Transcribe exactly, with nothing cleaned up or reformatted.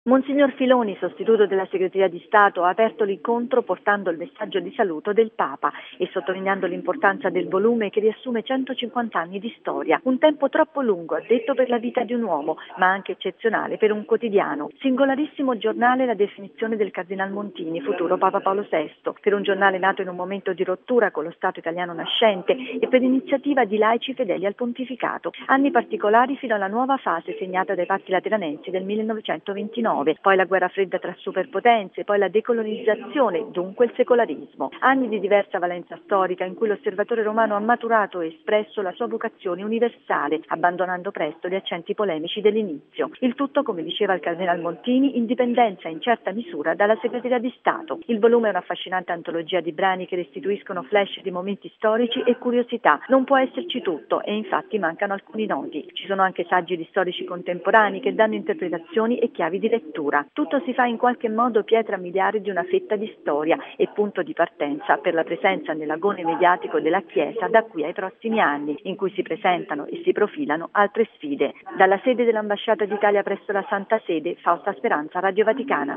Monsignor Filoni, sostituto della Segreteria di Stato, ha aperto l'incontro portando il messaggio di saluto del Papa e sottolineando l'importanza del volume che riassume centocinquanta anni di storia. Un tempo troppo lungo, ha detto, per la vita di un uomo, ma anche eccezionale per un quotidiano. Singolarissimo giornale la definizione del Cardinal Montini, futuro Papa Paolo sesto, per un giornale nato in un momento di rottura con lo Stato italiano nascente e per iniziativa di laici fedeli al pontificato. Anni particolari fino alla nuova fase segnata dai patti lateranensi del millenovecentoventinove. Poi la guerra fredda tra superpotenze, poi la decolonizzazione, dunque il secolarismo. Anni di diversa valenza storica in cui l'osservatore romano ha maturato e espresso la sua vocazione universale, abbandonando presto gli accenti polemici dell'inizio. Il tutto, come diceva il Cardinal Montini, in dipendenza in certa misura dalla Segreteria di Stato. Il volume è un'affascinante antologia di brani che restituiscono flash di momenti storici e curiosità. Non può esserci tutto e infatti mancano alcuni nodi. Ci sono anche saggi di storici contemporanei che danno interpretazioni e chiavi di lettura. Tutto si fa in qualche modo pietra miliare di una fetta di storia e punto di partenza per la presenza nell'agone mediatico della Chiesa da qui ai prossimi anni, in cui si presentano e si profilano altre sfide. Dalla sede dell'Ambasciata d'Italia presso la Santa Sede, Fausta Speranza, Radio Vaticana.